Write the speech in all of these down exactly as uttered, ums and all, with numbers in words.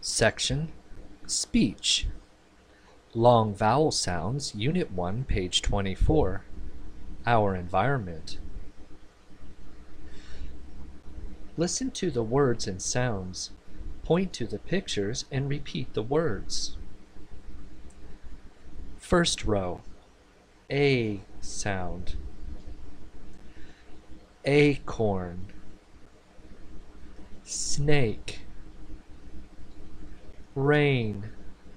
Section Speech. Long vowel sounds, Unit one, page twenty-four. Our environment. Listen to the words and sounds. Point to the pictures and repeat the words. First row, A sound. Acorn. Snake. Rain.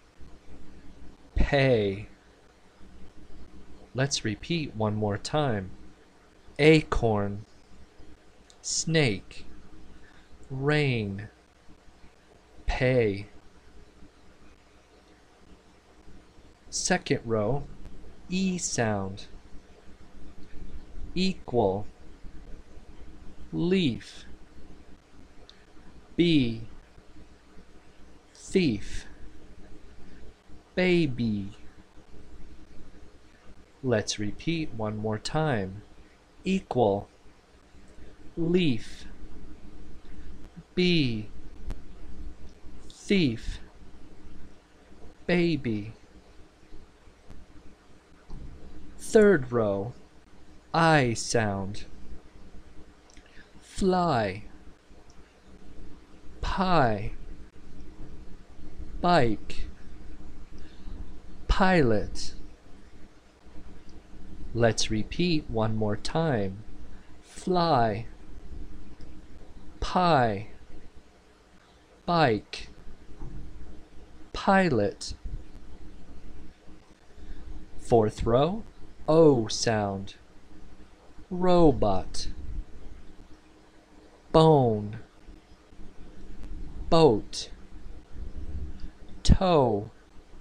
Pay. Let's repeat one more time. Acorn. Snake. Rain. Pay. Second row, E sound. Equal. Leaf. Bee. Thief. Baby. Let's repeat one more time. Equal. Leaf. Bee. Thief. Baby. Third row, I sound. Fly. Pie. Bike. Pilot. Let's repeat one more time. Fly. Pie. Bike. Pilot. Fourth row, O sound. Robot. Bone. Boat. Toe.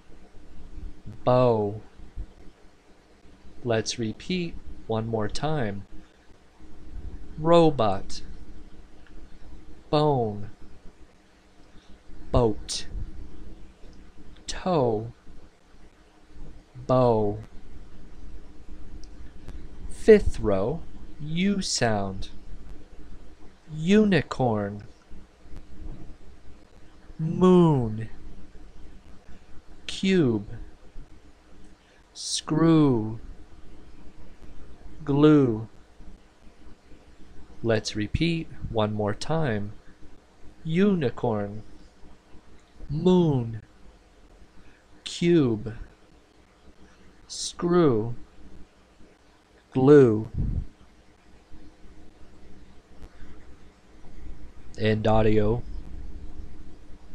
Bow. Let's repeat one more time. Robot. Bone. Boat. Toe. Bow. Fifth row, U sound. Unicorn. Moon. Cube. Screw. Glue. Let's repeat one more time. Unicorn. Moon. Cube. Screw. Glue. End audio.